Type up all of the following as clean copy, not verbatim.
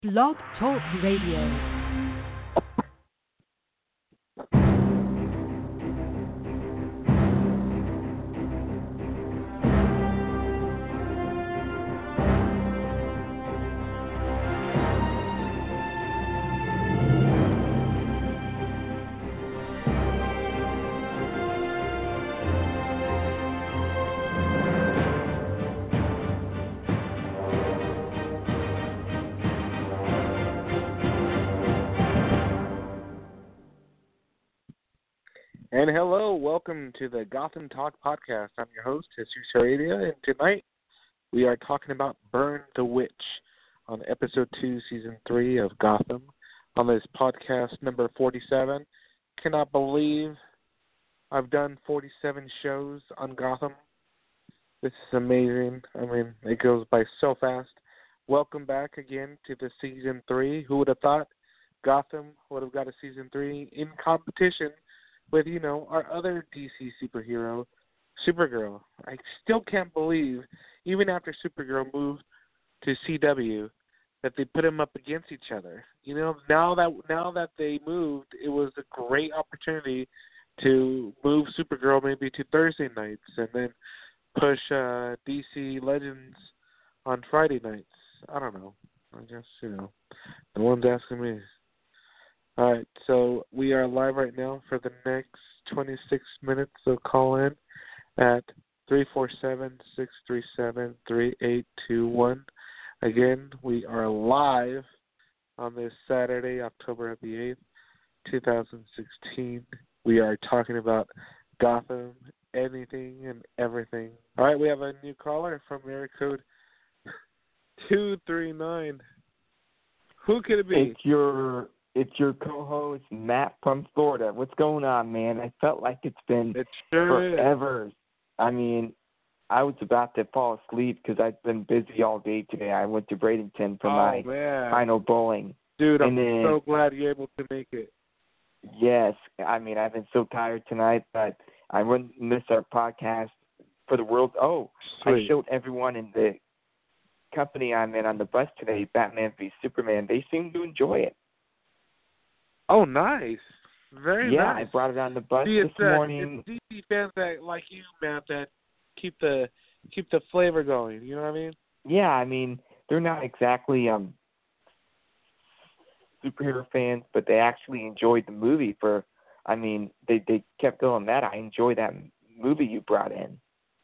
Blog Talk Radio. And hello, welcome to the Gotham Talk Podcast. I'm your host, Jesus Heredia, and tonight we are talking about Burn the Witch on Episode 2, Season 3 of Gotham on this podcast number 47. Cannot believe I've done 47 shows on Gotham. This is amazing. I mean, it goes by so fast. Welcome back again to the Season 3. Who would have thought Gotham would have got a Season 3 in competition with, our other DC superhero, Supergirl. I still can't believe, even after Supergirl moved to CW, that they put them up against each other. Now that they moved, it was a great opportunity to move Supergirl maybe to Thursday nights and then push DC Legends on Friday nights. I don't know. I guess, no one's asking me. All right, so we are live right now for the next 26 minutes, so call in at 347-637-3821. Again, we are live on this Saturday, October the 8th, 2016. We are talking about Gotham, anything and everything. All right, we have a new caller from area code 239. Who could it be? It's your co-host, Matt from Florida. What's going on, man? I felt like it's been forever. Is. I mean, I was about to fall asleep because I've been busy all day today. I went to Bradenton for my final bowling. Dude, I'm so glad you're able to make it. Yes. I mean, I've been so tired tonight, but I wouldn't miss our podcast for the world. Oh, sweet. I showed everyone in the company I'm in on the bus today, Batman v Superman. They seem to enjoy it. Oh, nice. Very nice. nice. Yeah, I brought it on the bus this morning. It's DC fans that, like you, Matt, that keep the flavor going. You know what I mean? Yeah, I mean, they're not exactly superhero fans, but they actually enjoyed the movie they kept telling Matt, I enjoy that movie you brought in.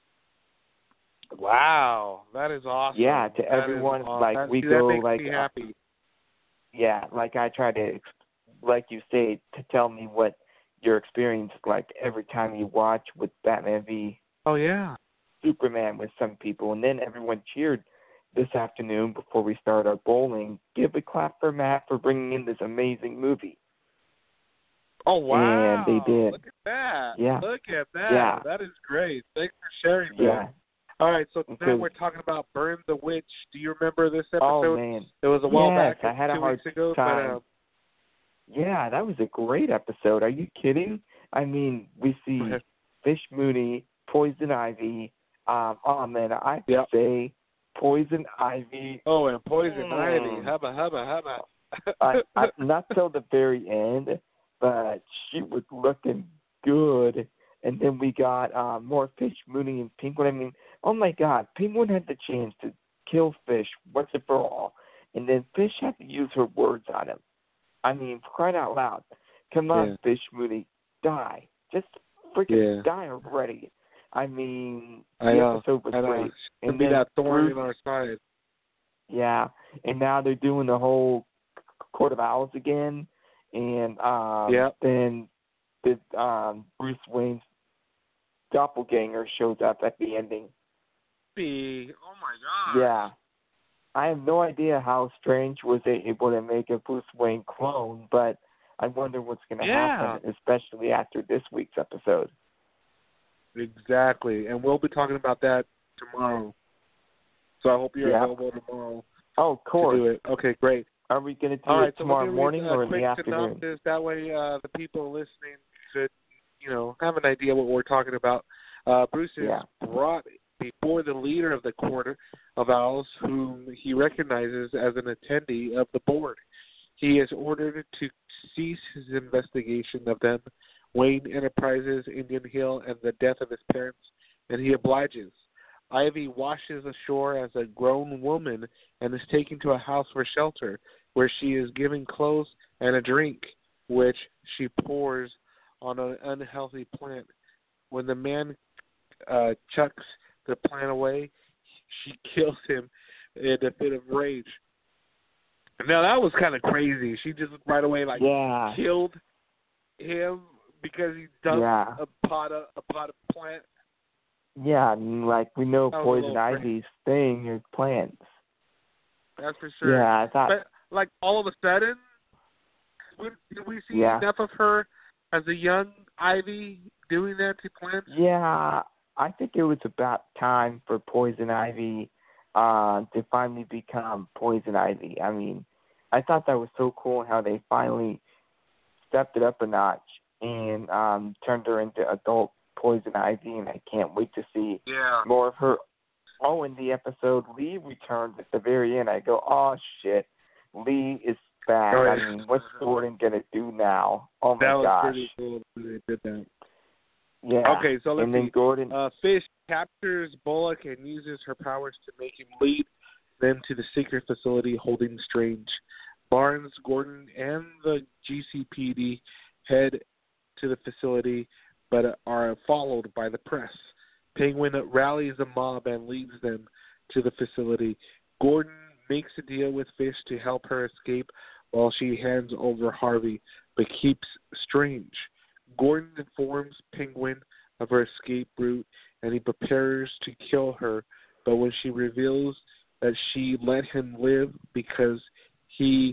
Wow, that is awesome. Yeah, to everyone, awesome. We go, that makes me happy. Yeah, I try to, like you say, to tell me what your experience is like every time you watch with Batman v Superman with some people. And then everyone cheered this afternoon before we start our bowling. Give a clap for Matt for bringing in this amazing movie. Oh, wow. And they did. Look at that. Yeah. Look at that. Yeah. That is great. Thanks for sharing that. Yeah. All right, so now we're talking about Burn the Witch. Do you remember this episode? Oh, man. It was a while back, I had 2 weeks ago. Time. Yeah, that was a great episode. Are you kidding? I mean, we see Fish Mooney, Poison Ivy. I say Poison Ivy. Oh, and Poison Ivy. Hubba. Not till the very end, but she was looking good. And then we got more Fish Mooney and Penguin. I mean, oh, my God. Penguin had the chance to kill Fish once and for all. And then Fish had to use her words on him. I mean, for crying out loud. Come on, Fish Mooney. Die. Just freaking die already. I mean, the episode was great. And be that thorn in our side. Yeah. And now they're doing the whole Court of Owls again. And then Bruce Wayne's doppelganger shows up at the ending. Oh, my God. Yeah. I have no idea how Strange was able to make a Bruce Wayne clone, but I wonder what's going to happen, especially after this week's episode. Exactly, and we'll be talking about that tomorrow. So I hope you're available tomorrow. Oh, of course. To do it. Okay, great. Are we going to do it tomorrow morning or in the afternoon? Synopsis. That way the people listening could, have an idea what we're talking about. Bruce is brought before the leader of the Court of Owls, whom he recognizes as an attendee of the board. He is ordered to cease his investigation of them, Wayne Enterprises, Indian Hill, and the death of his parents, and he obliges. Ivy washes ashore as a grown woman and is taken to a house for shelter, where she is given clothes and a drink, which she pours on an unhealthy plant. When the man chucks the plant away, she kills him in a fit of rage. Now, that was kind of crazy. She just right away, killed him because he dumped a pot of plant. Yeah, like we know poison crazy. ivy's thing is plants. That's for sure. Yeah, I thought. But, like, all of a sudden, did we see enough of her as a young Ivy doing that to plants? Yeah, I think it was about time for Poison Ivy to finally become Poison Ivy. I mean, I thought that was so cool how they finally stepped it up a notch and turned her into adult Poison Ivy, and I can't wait to see more of her. Oh, in the episode, Lee returns at the very end. I go, oh, shit, Lee is back. Oh, yeah. I mean, what's Gordon going to do now? Oh, my gosh. That was pretty cool that they did that. Yeah. Okay, so let's see. Gordon. Fish captures Bullock and uses her powers to make him lead them to the secret facility holding Strange. Barnes, Gordon, and the GCPD head to the facility, but are followed by the press. Penguin rallies the mob and leads them to the facility. Gordon makes a deal with Fish to help her escape while she hands over Harvey, but keeps Strange. Gordon informs Penguin of her escape route, and he prepares to kill her, but when she reveals that she let him live because he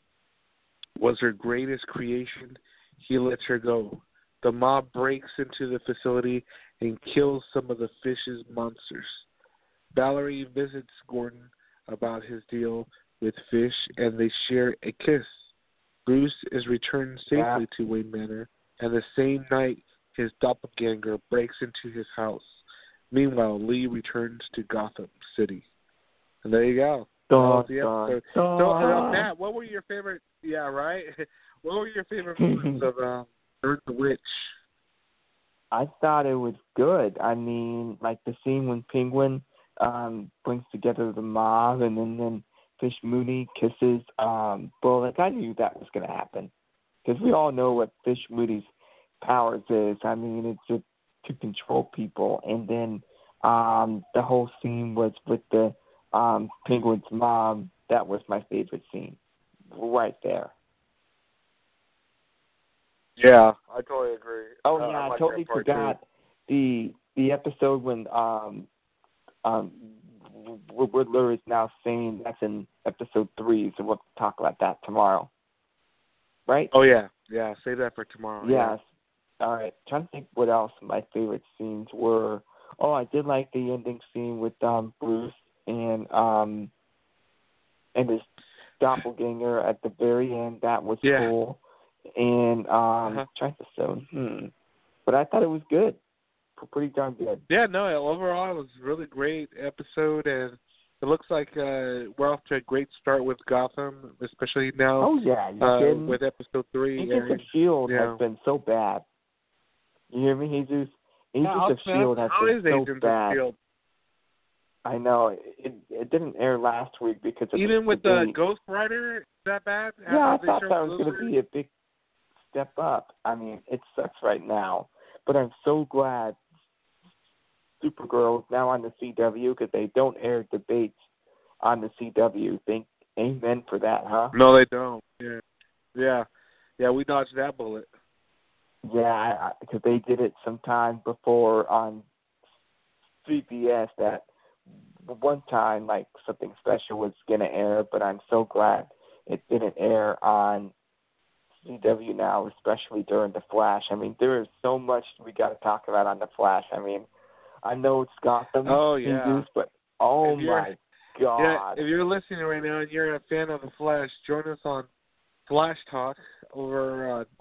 was her greatest creation, he lets her go. The mob breaks into the facility and kills some of the Fish's monsters. Valerie visits Gordon about his deal with Fish, and they share a kiss. Bruce is returned safely to Wayne Manor, and the same night his doppelganger breaks into his house. Meanwhile, Lee returns to Gotham City. And there you go. That was the episode. So, Matt, what were your favorite? Yeah, right. What were your favorite moments of Burn the Witch? I thought it was good. I mean, like the scene when Penguin brings together the mob, and then Fish Mooney kisses Bullock. I knew that was going to happen because we all know what Fish Mooney's powers is. I mean, it's to control people, and then the whole scene was with the Penguin's mom. That was my favorite scene, right there. Yeah, I totally agree. Oh yeah, I totally forgot the episode when Riddler is now saying that's in episode 3, so we'll talk about that tomorrow. Right? Oh yeah, save that for tomorrow. Yes. Yeah. All right. Trying to think what else my favorite scenes were. Oh, I did like the ending scene with Bruce and his doppelganger at the very end. That was cool. And trying to but I thought it was good. Pretty darn good. Yeah, no, overall it was a really great episode, and it looks like we're off to a great start with Gotham, especially now. Oh yeah, with episode 3. Agents of S.H.I.E.L.D. has been so bad. You hear me, Jesus? Agents of S.H.I.E.L.D. has been so bad. I know. It didn't air last week because of even with the Ghost Rider, is that bad? Yeah, I thought that was going to be a big step up. I mean, it sucks right now, but I'm so glad Supergirl is now on the CW because they don't air debates on the CW. Think amen for that, huh? No, they don't. Yeah, we dodged that bullet. Yeah, because they did it sometime before on CBS that one time, like, something special was going to air, but I'm so glad it didn't air on CW now, especially during The Flash. I mean, there is so much we got to talk about on The Flash. I mean, I know it's Gotham, but my God. Yeah, if you're listening right now and you're a fan of The Flash, join us on Flash Talk over at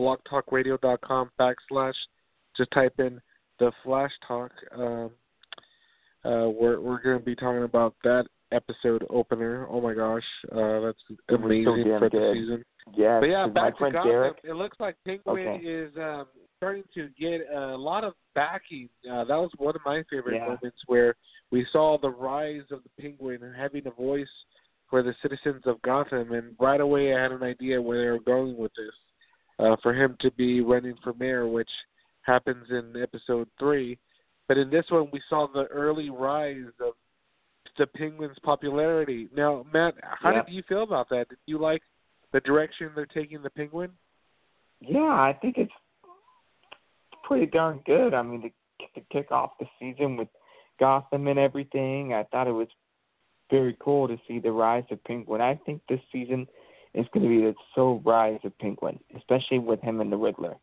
blogtalkradio.com / just type in The Flash Talk. we're going to be talking about that episode opener. Oh my gosh, that's It was so amazing damn for good. the season. Yes, But yeah, 'cause my back to friend Gotham. Derek. It looks like Penguin Okay. is starting to get a lot of backing. That was one of my favorite Yeah. moments where we saw the rise of the Penguin and having a voice for the citizens of Gotham. And right away, I had an idea where they were going with this. For him to be running for mayor, which happens in episode 3. But in this one, we saw the early rise of the Penguin's popularity. Now, Matt, how did you feel about that? Did you like the direction they're taking the Penguin? Yeah, I think it's pretty darn good. I mean, to kick off the season with Gotham and everything, I thought it was very cool to see the rise of Penguin. I think this season is going to be the sole rise of Penguin, especially with him and the Riddler.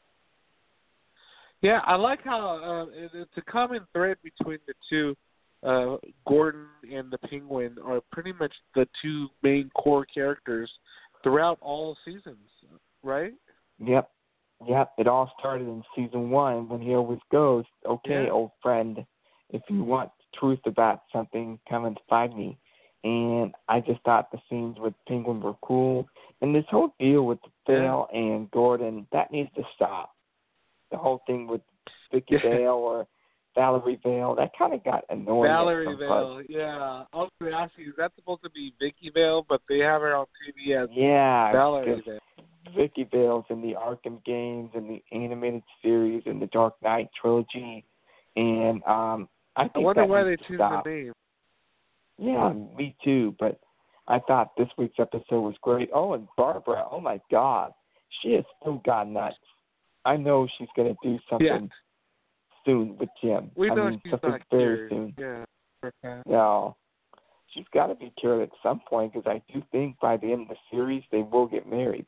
Yeah, I like how it's a common thread between the two. Gordon and the Penguin are pretty much the two main core characters throughout all seasons, right? Yep. It all started in season 1 when he always goes, "Okay, old friend, if you want truth about something, come and find me." And I just thought the scenes with Penguin were cool. And this whole deal with Vale and Gordon, that needs to stop. The whole thing with Vicky Vale or Valerie Vale, that kind of got annoying. Valerie Vale, yeah. I was going to ask you, is that supposed to be Vicky Vale, but they have her on TV as Valerie Vale? Vicky Vale's in the Arkham games and the animated series and the Dark Knight trilogy. And I wonder why they changed the name. Yeah, me too. But I thought this week's episode was great. Oh, and Barbara, oh my God. She has still got nuts. I know she's going to do something soon with Jim. We know she's something not very cured. soon. Yeah. No. She's got to be cured at some point because I do think by the end of the series they will get married.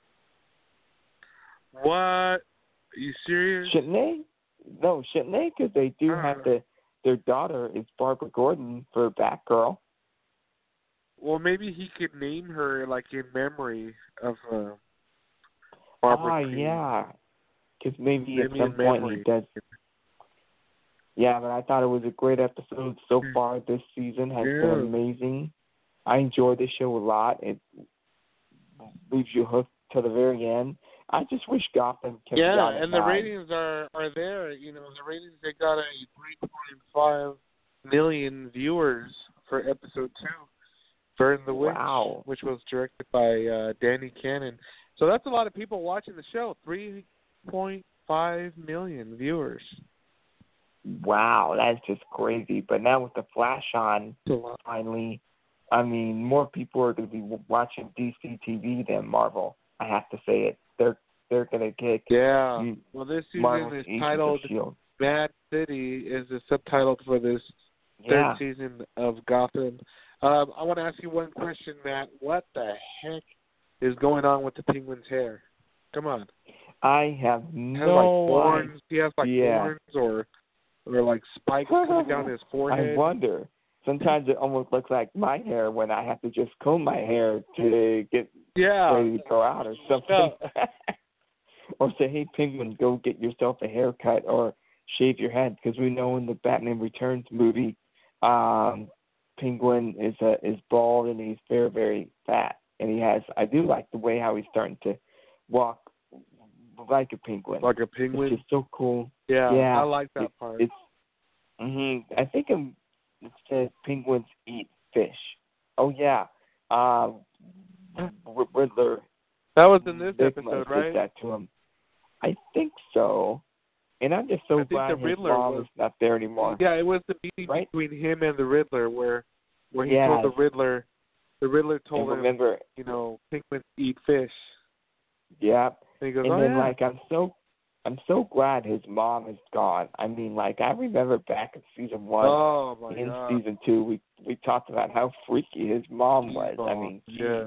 What? Are you serious? Shouldn't they? No, shouldn't they? Because they do have their daughter is Barbara Gordon for Batgirl. Well, maybe he could name her like in memory of Barbara. Yeah. Because maybe at some point he does. Yeah, but I thought it was a great episode so far. This season has been amazing. I enjoy the show a lot. It leaves you hooked to the very end. I just wish Gotham kept on and the ratings are there. You know, the ratings, they got a 3.5 million viewers for episode 2, Burn the Witch, which was directed by Danny Cannon. So that's a lot of people watching the show. 3.5 million viewers. Wow, that's just crazy. But now with the Flash on, finally, I mean, more people are going to be watching DC TV than Marvel. I have to say it. They're going to get well, this season Marvel's is titled Mad City, is the subtitle for this third season of Gotham. I want to ask you one question, Matt. What the heck is going on with the Penguin's hair? Come on. I have no idea. He has like horns or like spikes coming down his forehead. I wonder. Sometimes it almost looks like my hair when I have to just comb my hair to get ready to go out or something. Or say, hey, Penguin, go get yourself a haircut or shave your head. Because we know in the Batman Returns movie, Penguin is bald and he's very, very fat. And I do like the way how he's starting to walk like a penguin. Like a penguin? Which is so cool. Yeah, I like that part. I think it says penguins eat fish. Oh, yeah. Riddler. That was in this episode, right? Did that to him. I think so. And I'm just so glad his mom is not there anymore. Yeah, it was the meeting between him and the Riddler where he told the Riddler told him, you know, penguins eat fish. Yeah. And he goes, I'm so glad his mom is gone. I mean, like, I remember back in season 1 season 2, we talked about how freaky his mom was. I mean,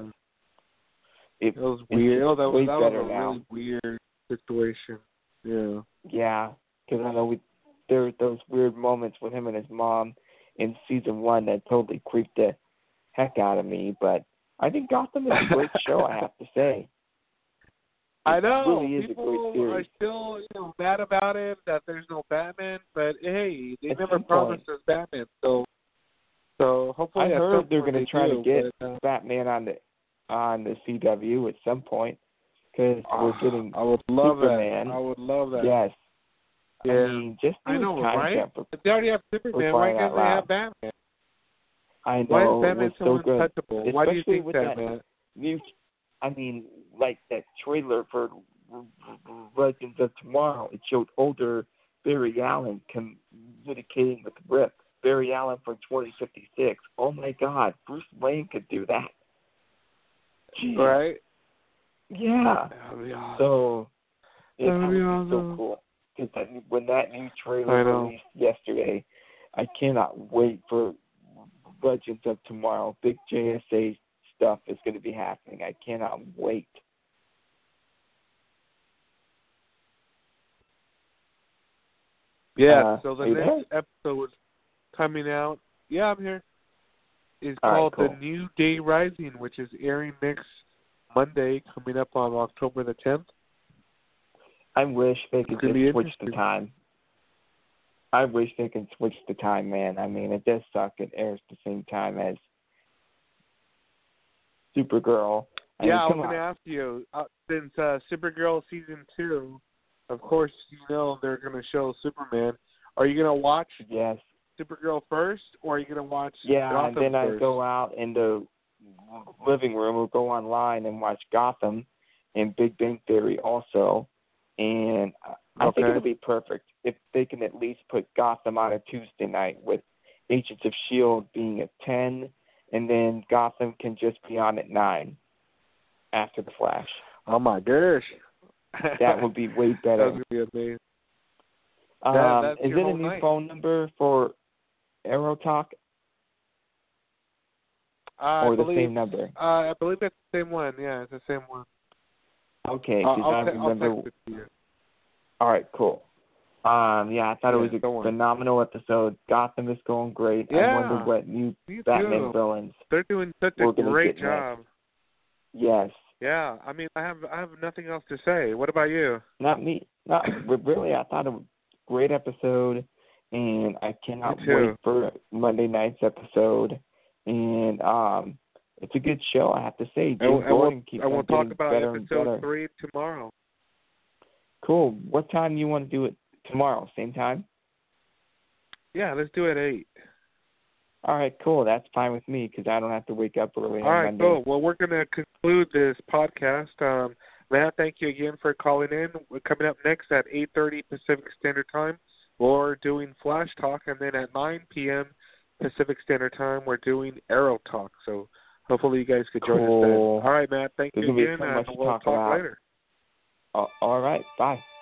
it was weird. That was a really weird situation. Yeah. Yeah, because I know there were those weird moments with him and his mom in season 1 that totally creeped the heck out of me. But I think Gotham is a great show, I have to say. I know really is people a great are series. still mad about it that there's no Batman, but hey, they At never some promised point. us Batman, so hopefully I at heard some they're point going they to try do, to get but, Batman on the CW at some point because we're getting I would love Superman. that. I would love that. Yes. Yeah. I mean, just do I know, a time right? jump. If they already have Superman, why crying can't out they have loud. Batman? I know. Why is Batman it's so so good. untouchable? Why do you Especially think with that, man? new, I mean, like that trailer for Legends of Tomorrow, it showed older Barry Allen communicating with Rip. Barry Allen from 2056. Oh my God, Bruce Wayne could do that. Jeez. Right? Yeah. That would be awesome. So it That would be would awesome. so cool. Because when that new trailer released yesterday, I cannot wait for Legends of Tomorrow. Big JSA stuff is going to be happening. I cannot wait. Yeah, so the are you next episode coming out, yeah, I'm here, is All called right, The New Day Rising, which is airing next Monday, coming up on October the 10th. I wish they could It's gonna just be switch the interesting. time. I wish they could switch the time, man. I mean, it does suck. It airs the same time as Supergirl. I Yeah, I was mean, going to ask you, since Supergirl Season 2, of course, they're going to show Superman. Are you going to watch Yes. Supergirl first, or are you going to watch Yeah, Gotham and then first? I go out in the living room or go online and watch Gotham and Big Bang Theory also. And I think it'll be perfect if they can at least put Gotham on a Tuesday night with Agents of S.H.I.E.L.D. being at 10, and then Gotham can just be on at 9 after The Flash. Oh, my gosh. That would be way better. That would be amazing. That's is your it a whole new night. phone number for Arrow Talk or the same number? I believe it's the same one. Yeah, it's the same one. Okay, because I remember. I'll text it to you. All right, cool. Yeah, I thought it was a phenomenal episode. Gotham is going great. Yeah, I wonder what new Batman villains they're doing such we're a gonna great get job. next. Yes. Yeah, I mean, I have nothing else to say. What about you? Not me. Not really. I thought it was a great episode, and I cannot wait for Monday night's episode. And it's a good show, I have to say. Jim Gordon keeps on getting better and better. episode 3 tomorrow. Cool. What time do you want to do it tomorrow? Same time? Yeah, let's do it at 8. All right, cool. That's fine with me because I don't have to wake up early All on right, Monday. cool. Well, we're going to conclude this podcast. Matt, thank you again for calling in. We're coming up next at 8:30 Pacific Standard Time. We're doing Flash Talk, and then at 9 p.m. Pacific Standard Time, we're doing Arrow Talk. So hopefully you guys could join us then. All right, Matt, thank you again, and we'll talk later. All right, bye.